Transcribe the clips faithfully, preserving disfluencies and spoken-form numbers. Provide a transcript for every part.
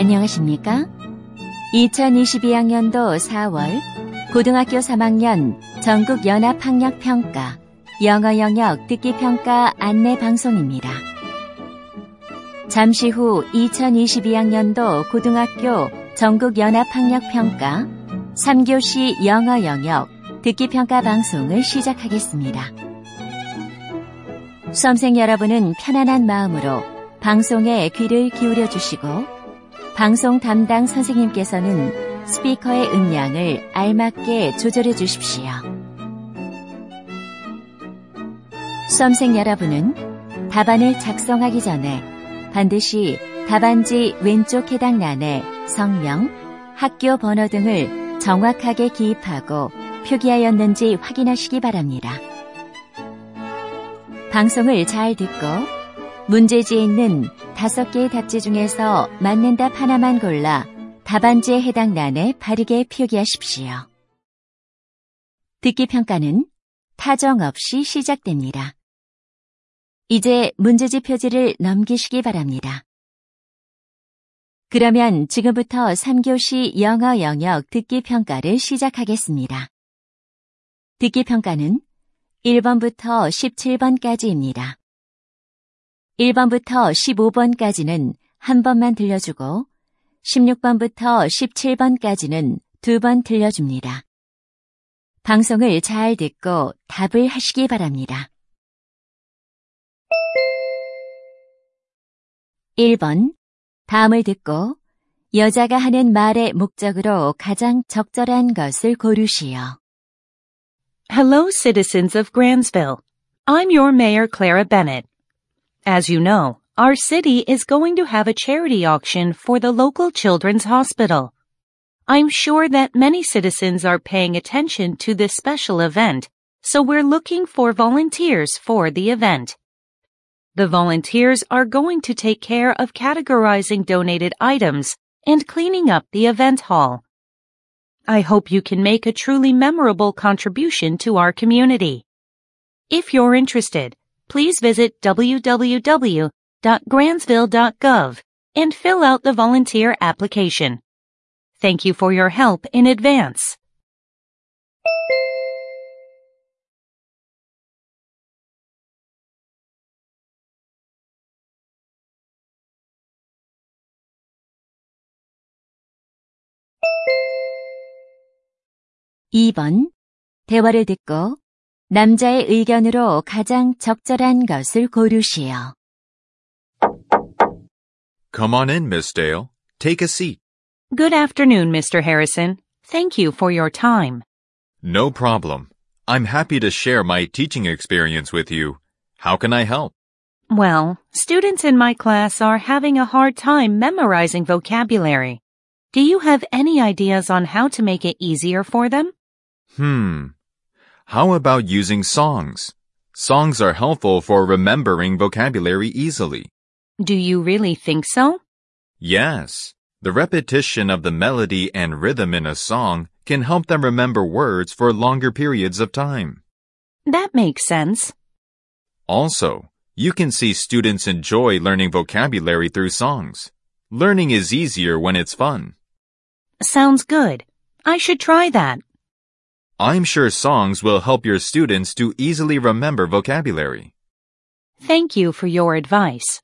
안녕하십니까? 이천이십이 학년도 사월 고등학교 삼 학년 전국연합학력평가 영어 영역 듣기평가 안내 방송입니다. 잠시 후 이천이십이 학년도 고등학교 전국연합학력평가 삼 교시 영어 영역 듣기평가 방송을 시작하겠습니다. 수험생 여러분은 편안한 마음으로 방송에 귀를 기울여 주시고 방송 담당 선생님께서는 스피커의 음량을 알맞게 조절해 주십시오. 수험생 여러분은 답안을 작성하기 전에 반드시 답안지 왼쪽 해당 란에 성명, 학교 번호 등을 정확하게 기입하고 표기하였는지 확인하시기 바랍니다. 방송을 잘 듣고 문제지에 있는 다섯 개의 답지 중에서 맞는 답 하나만 골라 답안지에 해당 란에 바르게 표기하십시오. 듣기 평가는 타정 없이 시작됩니다. 이제 문제지 표지를 넘기시기 바랍니다. 그러면 지금부터 삼 교시 영어 영역 듣기 평가를 시작하겠습니다. 듣기 평가는 일 번부터 십칠 번까지입니다. 일 번부터 십오 번까지는 한 번만 들려주고 십육 번부터 십칠 번까지는 두 번 들려줍니다. 방송을 잘 듣고 답을 하시기 바랍니다. 일 번. 다음을 듣고 여자가 하는 말의 목적으로 가장 적절한 것을 고르시오. Hello, citizens of Grantsville. I'm your mayor, Clara Bennett. As you know, our city is going to have a charity auction for the local children's hospital. I'm sure that many citizens are paying attention to this special event, so we're looking for volunteers for the event. The volunteers are going to take care of categorizing donated items and cleaning up the event hall. I hope you can make a truly memorable contribution to our community. If you're interested, please visit w w w dot grantsville dot gov and fill out the volunteer application. Thank you for your help in advance. 이 번. 대화를 듣고 남자의 의견으로 가장 적절한 것을 고르시오. Come on in, Miss Dale. Take a seat. Good afternoon, Mister Harrison. Thank you for your time. No problem. I'm happy to share my teaching experience with you. How can I help? Well, students in my class are having a hard time memorizing vocabulary. Do you have any ideas on how to make it easier for them? Hmm. How about using songs? Songs are helpful for remembering vocabulary easily. Do you really think so? Yes. The repetition of the melody and rhythm in a song can help them remember words for longer periods of time. That makes sense. Also, you can see students enjoy learning vocabulary through songs. Learning is easier when it's fun. Sounds good. I should try that. I'm sure songs will help your students to easily remember vocabulary. Thank you for your advice.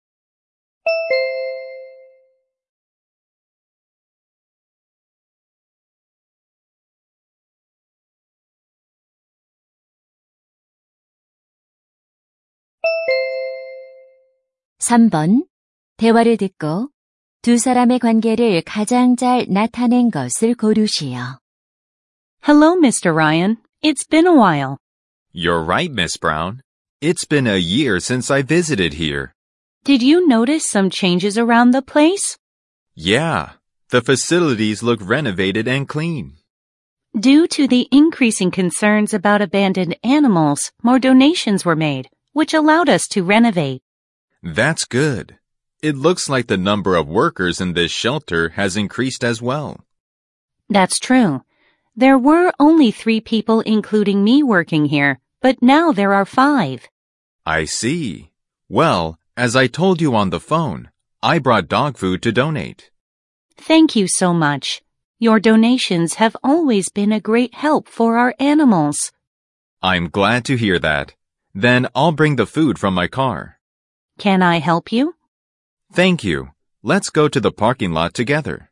삼 번. 대화를 듣고 두 사람의 관계를 가장 잘 나타낸 것을 고르시오. Hello, Mister Ryan. It's been a while. You're right, Miss Brown. It's been a year since I visited here. Did you notice some changes around the place? Yeah, the facilities look renovated and clean. Due to the increasing concerns about abandoned animals, more donations were made, which allowed us to renovate. That's good. It looks like the number of workers in this shelter has increased as well. That's true. There were only three people including me working here, but now there are five. I see. Well, as I told you on the phone, I brought dog food to donate. Thank you so much. Your donations have always been a great help for our animals. I'm glad to hear that. Then I'll bring the food from my car. Can I help you? Thank you. Let's go to the parking lot together.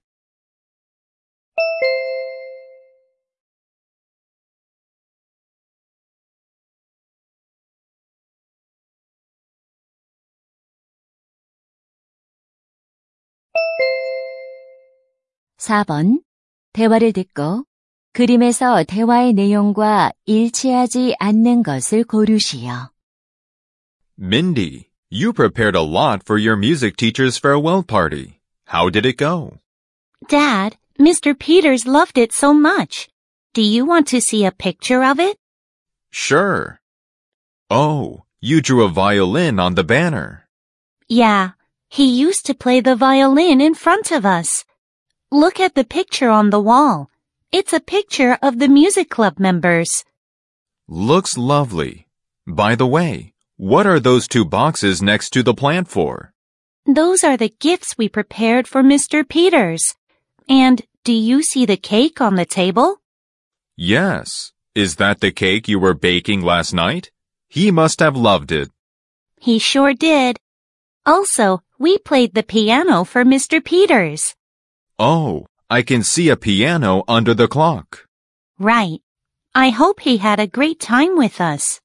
사 번. 대화를 듣고 그림에서 대화의 내용과 일치하지 않는 것을 고르시오. Mindy, you prepared a lot for your music teacher's farewell party. How did it go? Dad, Mister Peters loved it so much. Do you want to see a picture of it? Sure. Oh, you drew a violin on the banner. Yeah, he used to play the violin in front of us. Look at the picture on the wall. It's a picture of the music club members. Looks lovely. By the way, what are those two boxes next to the plant for? Those are the gifts we prepared for Mister Peters. And do you see the cake on the table? Yes. Is that the cake you were baking last night? He must have loved it. He sure did. Also, we played the piano for Mister Peters. Oh, I can see a piano under the clock. Right. I hope he had a great time with us.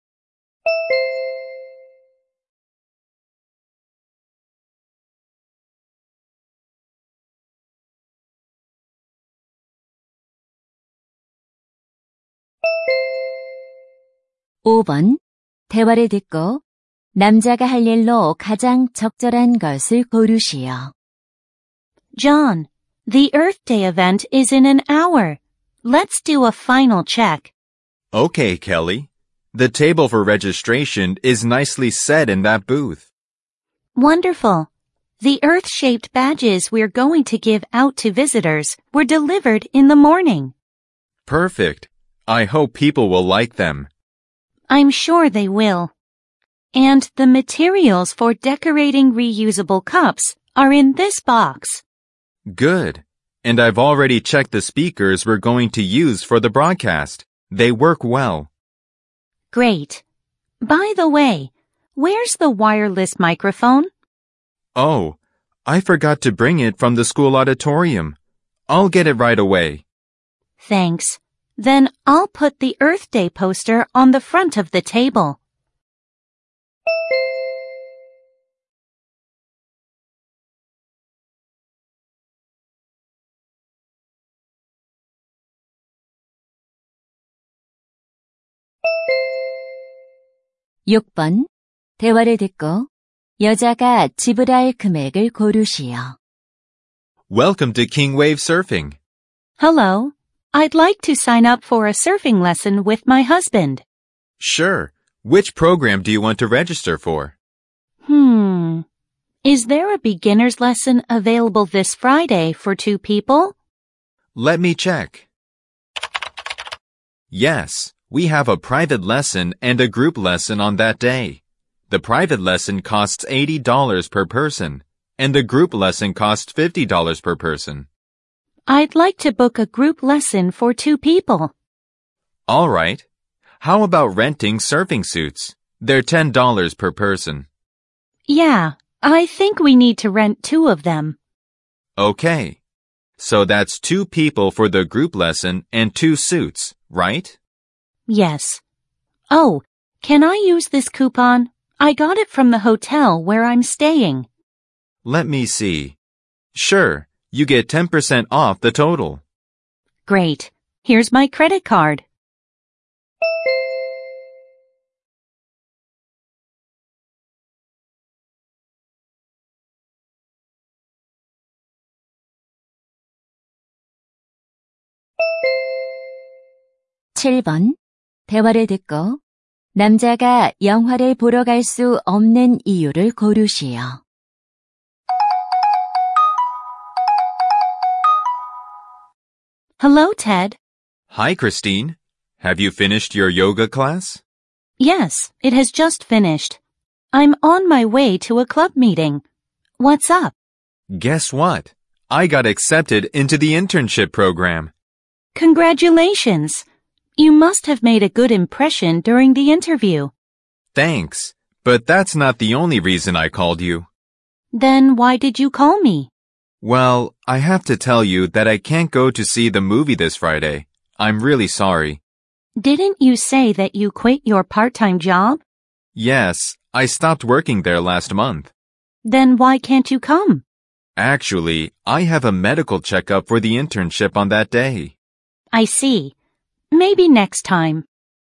오 번. 대화를 듣고 남자가 할 일로 가장 적절한 것을 고르시오. John, the Earth Day event is in an hour. Let's do a final check. Okay, Kelly. The table for registration is nicely set in that booth. Wonderful. The Earth-shaped badges we're going to give out to visitors were delivered in the morning. Perfect. I hope people will like them. I'm sure they will. And the materials for decorating reusable cups are in this box. Good. And I've already checked the speakers we're going to use for the broadcast. They work well. Great. By the way, where's the wireless microphone? Oh, I forgot to bring it from the school auditorium. I'll get it right away. Thanks. Then I'll put the Earth Day poster on the front of the table. 육 번. 대화를 듣고 여자가 지불할 금액을 고르시오. Welcome to King Wave Surfing. Hello. I'd like to sign up for a surfing lesson with my husband. Sure. Which program do you want to register for? Hmm. Is there a beginner's lesson available this Friday for two people? Let me check. Yes, we have a private lesson and a group lesson on that day. The private lesson costs eighty dollars per person, and the group lesson costs fifty dollars per person. I'd like to book a group lesson for two people. All right. How about renting surfing suits? They're ten dollars per person. Yeah, I think we need to rent two of them. Okay. So that's two people for the group lesson and two suits, right? Yes. Oh, can I use this coupon? I got it from the hotel where I'm staying. Let me see. Sure, you get ten percent off the total. Great. Here's my credit card. 칠 번. 대화를 듣고 남자가 영화를 보러 갈 수 없는 이유를 고르시오. Hello, Ted. Hi, Christine. Have you finished your yoga class? Yes, it has just finished. I'm on my way to a club meeting. What's up? Guess what? I got accepted into the internship program. Congratulations! You must have made a good impression during the interview. Thanks, but that's not the only reason I called you. Then why did you call me? Well, I have to tell you that I can't go to see the movie this Friday. I'm really sorry. Didn't you say that you quit your part-time job? Yes, I stopped working there last month. Then why can't you come? Actually, I have a medical checkup for the internship on that day. I see. Maybe next time.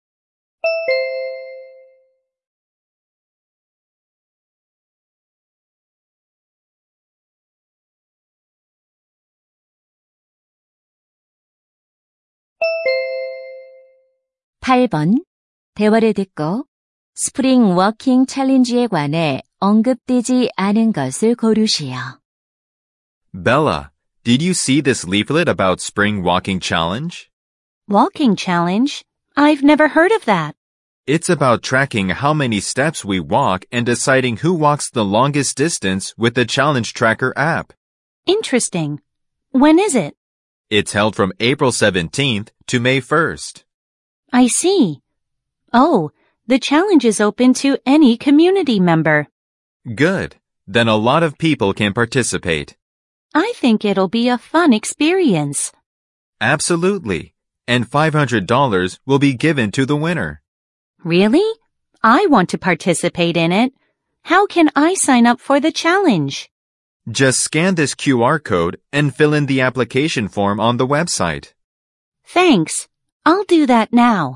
팔 번. 대화를 듣고 스프링 워킹 챌린지에 관해 언급되지 않은 것을 고르시오. Bella, did you see this leaflet about Spring Walking Challenge? Walking challenge? I've never heard of that. It's about tracking how many steps we walk and deciding who walks the longest distance with the Challenge Tracker app. Interesting. When is it? It's held from April seventeenth to May first. I see. Oh, the challenge is open to any community member. Good. Then a lot of people can participate. I think it'll be a fun experience. Absolutely. And five hundred dollars will be given to the winner. Really? I want to participate in it. How can I sign up for the challenge? Just scan this Q R code and fill in the application form on the website. Thanks. I'll do that now.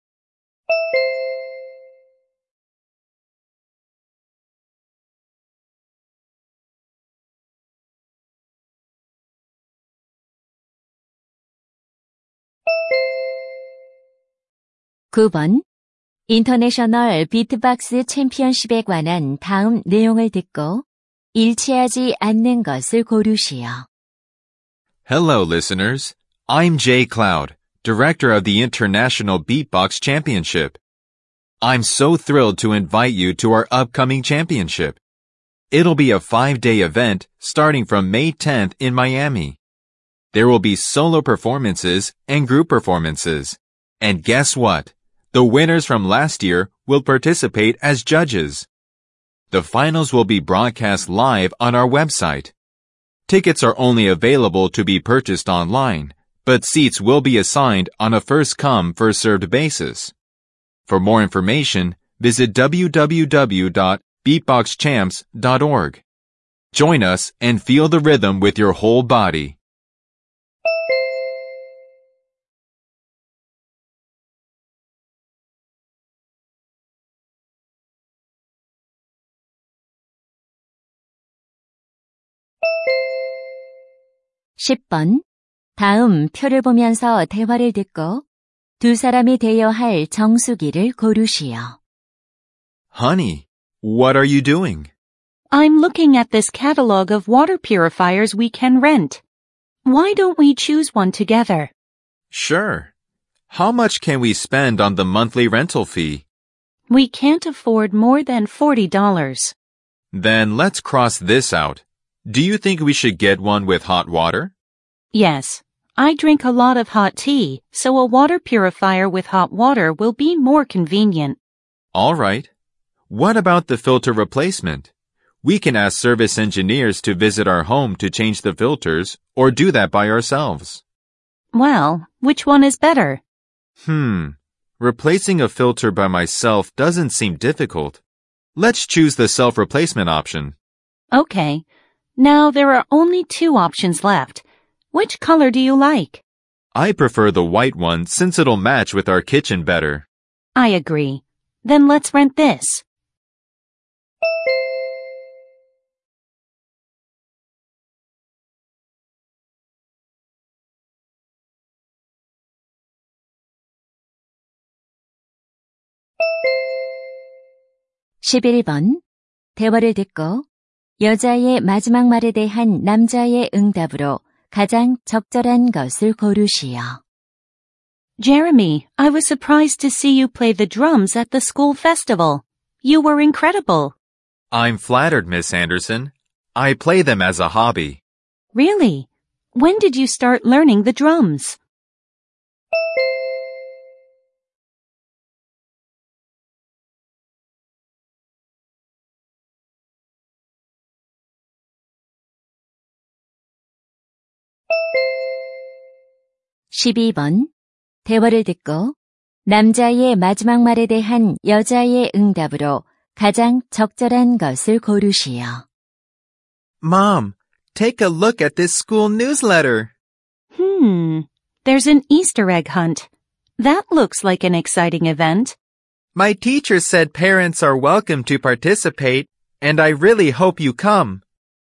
구 번. 인터내셔널 비트박스 챔피언십에 관한 다음 내용을 듣고 일치하지 않는 것을 고르시오. Hello, listeners. I'm Jay Cloud, Director of the International Beatbox Championship. I'm so thrilled to invite you to our upcoming championship. It'll be a five-day event starting from May tenth in Miami. There will be solo performances and group performances. And guess what? The winners from last year will participate as judges. The finals will be broadcast live on our website. Tickets are only available to be purchased online, but seats will be assigned on a first-come, first-served basis. For more information, visit w w w dot beatbox champs dot org. Join us and feel the rhythm with your whole body. 십 번. 다음 표를 보면서 대화를 듣고 두 사람이 되어야 할 정수기를 고르시오. Honey, what are you doing? I'm looking at this catalog of water purifiers we can rent. Why don't we choose one together? Sure. How much can we spend on the monthly rental fee? We can't afford more than forty dollars. Then let's cross this out. Do you think we should get one with hot water? Yes. I drink a lot of hot tea, so a water purifier with hot water will be more convenient. All right. What about the filter replacement? We can ask service engineers to visit our home to change the filters or do that by ourselves. Well, which one is better? Hmm. Replacing a filter by myself doesn't seem difficult. Let's choose the self-replacement option. Okay. Now there are only two options left. Which color do you like? I prefer the white one since it'll match with our kitchen better. I agree. Then let's rent this. 십일 번. 대화를 듣고 여자의 마지막 말에 대한 남자의 응답으로 가장 적절한 것을 고르시오. Jeremy, I was surprised to see you play the drums at the school festival. You were incredible. I'm flattered, Miss Anderson. I play them as a hobby. Really? When did you start learning the drums? 십이 번. 대화를 듣고 남자의 마지막 말에 대한 여자의 응답으로 가장 적절한 것을 고르시오. Mom, take a look at this school newsletter. Hmm, there's an Easter egg hunt. That looks like an exciting event. My teacher said parents are welcome to participate, and I really hope you come.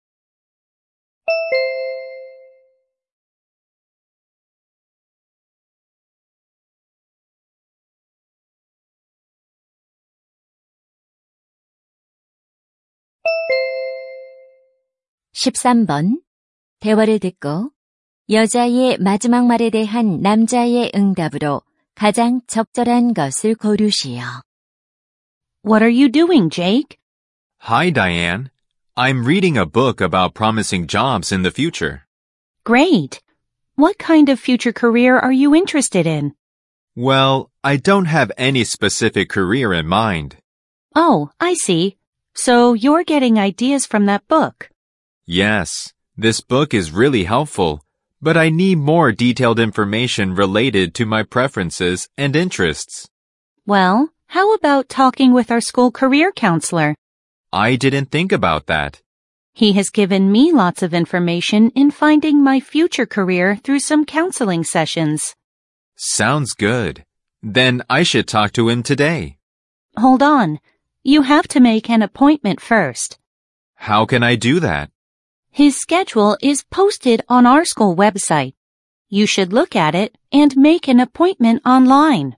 십삼 번. 대화를 듣고 여자의 마지막 말에 대한 남자의 응답으로 가장 적절한 것을 고르시오. What are you doing, Jake? Hi, Diane. I'm reading a book about promising jobs in the future. Great. What kind of future career are you interested in? Well, I don't have any specific career in mind. Oh, I see. So you're getting ideas from that book. Yes, this book is really helpful, but I need more detailed information related to my preferences and interests. Well, how about talking with our school career counselor? I didn't think about that. He has given me lots of information in finding my future career through some counseling sessions. Sounds good. Then I should talk to him today. Hold on. You have to make an appointment first. How can I do that? His schedule is posted on our school website. You should look at it and make an appointment online.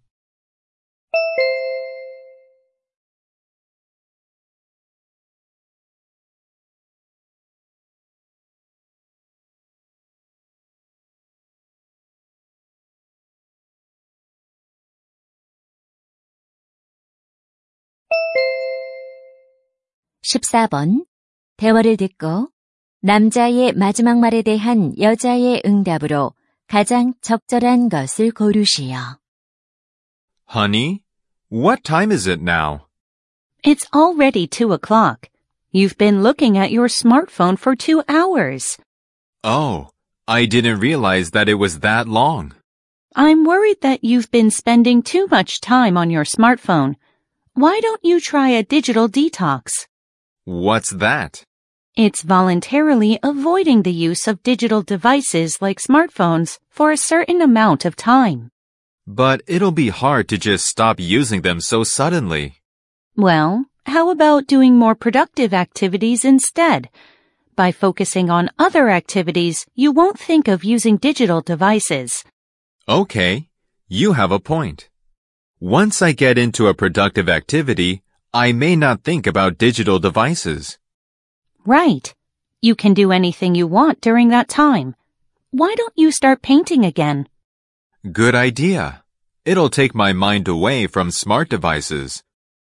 십사 번. 대화를 듣고 남자의 마지막 말에 대한 여자의 응답으로 가장 적절한 것을 고르시오. Honey, what time is it now? It's already two o'clock. You've been looking at your smartphone for two hours. Oh, I didn't realize that it was that long. I'm worried that you've been spending too much time on your smartphone. Why don't you try a digital detox? What's that? It's voluntarily avoiding the use of digital devices like smartphones for a certain amount of time. But it'll be hard to just stop using them so suddenly. Well, how about doing more productive activities instead? By focusing on other activities, you won't think of using digital devices. Okay, you have a point. Once I get into a productive activity, I may not think about digital devices. Right. You can do anything you want during that time. Why don't you start painting again? Good idea. It'll take my mind away from smart devices.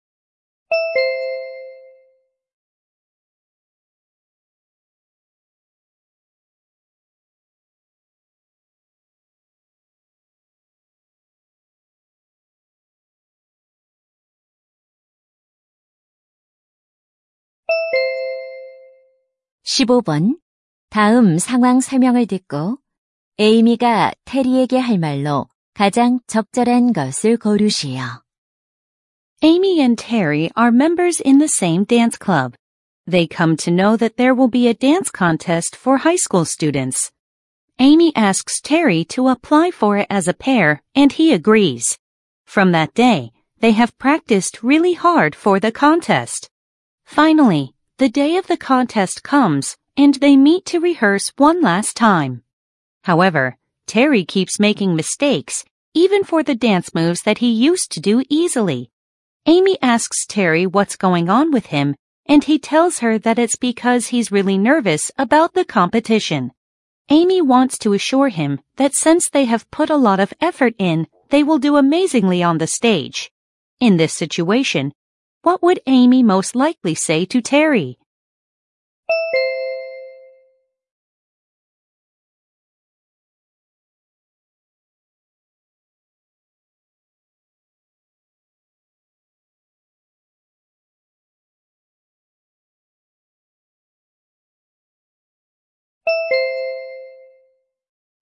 십오 번. 다음 상황 설명을 듣고 에이미가 테리에게 할 말로 가장 적절한 것을 고르시오. Amy and Terry are members in the same dance club. They come to know that there will be a dance contest for high school students. Amy asks Terry to apply for it as a pair, and he agrees. From that day, they have practiced really hard for the contest. Finally, the day of the contest comes, and they meet to rehearse one last time. However, Terry keeps making mistakes, even for the dance moves that he used to do easily. Amy asks Terry what's going on with him, and he tells her that it's because he's really nervous about the competition. Amy wants to assure him that since they have put a lot of effort in, they will do amazingly on the stage. In this situation, what would Amy most likely say to Terry?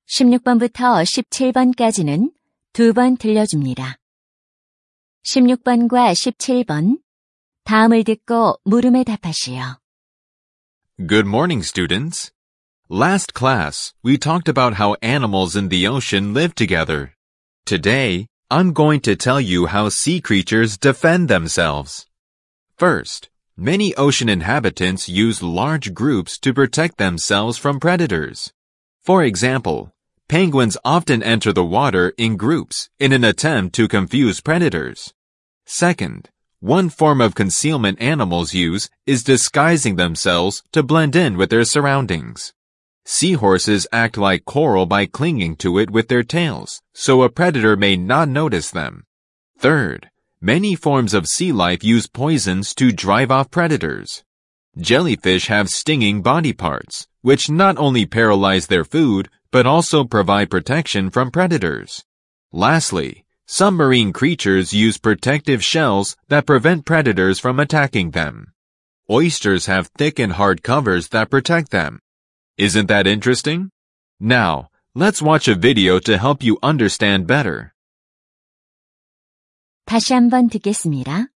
십육 번부터 십칠 번까지는 두 번 들려줍니다. 십육 번과 십칠 번, 다음을 듣고 물음에 답하시오. Good morning, students. Last class, we talked about how animals in the ocean live together. Today, I'm going to tell you how sea creatures defend themselves. First, many ocean inhabitants use large groups to protect themselves from predators. For example, penguins often enter the water in groups in an attempt to confuse predators. Second, one form of concealment animals use is disguising themselves to blend in with their surroundings. Seahorses act like coral by clinging to it with their tails, so a predator may not notice them. Third, many forms of sea life use poisons to drive off predators. Jellyfish have stinging body parts, which not only paralyze their food, but also provide protection from predators. Lastly, some marine creatures use protective shells that prevent predators from attacking them. Oysters have thick and hard covers that protect them. Isn't that interesting? Now, let's watch a video to help you understand better. 다시 한번 듣겠습니다.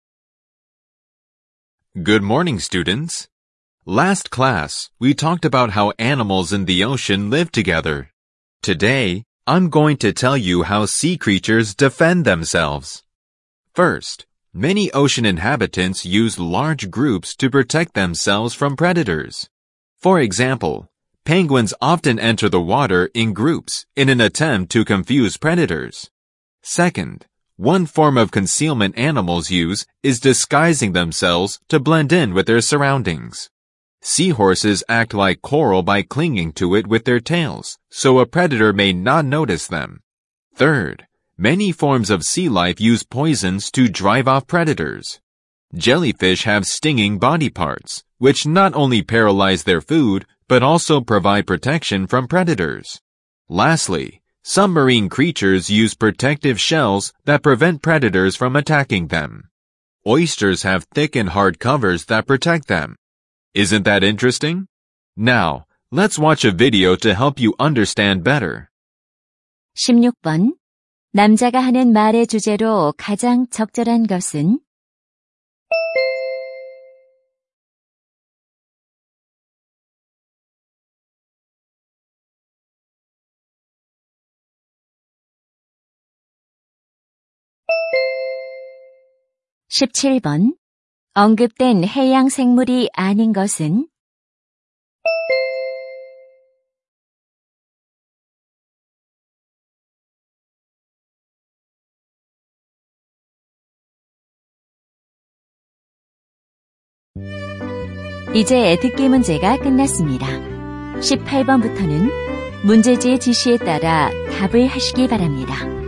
Good morning, students. Last class, we talked about how animals in the ocean live together. Today, I'm going to tell you how sea creatures defend themselves. First, many ocean inhabitants use large groups to protect themselves from predators. For example, penguins often enter the water in groups in an attempt to confuse predators. Second, one form of concealment animals use is disguising themselves to blend in with their surroundings. Seahorses act like coral by clinging to it with their tails, so a predator may not notice them. Third, many forms of sea life use poisons to drive off predators. Jellyfish have stinging body parts, which not only paralyze their food, but also provide protection from predators. Lastly, some marine creatures use protective shells that prevent predators from attacking them. Oysters have thick and hard covers that protect them. Isn't that interesting? Now, let's watch a video to help you understand better. 십육 번, 남자가 하는 말의 주제로 가장 적절한 것은? 십칠 번, 언급된 해양 생물이 아닌 것은? 이제 듣기 문제가 끝났습니다. 십팔 번부터는 문제지의 지시에 따라 답을 하시기 바랍니다.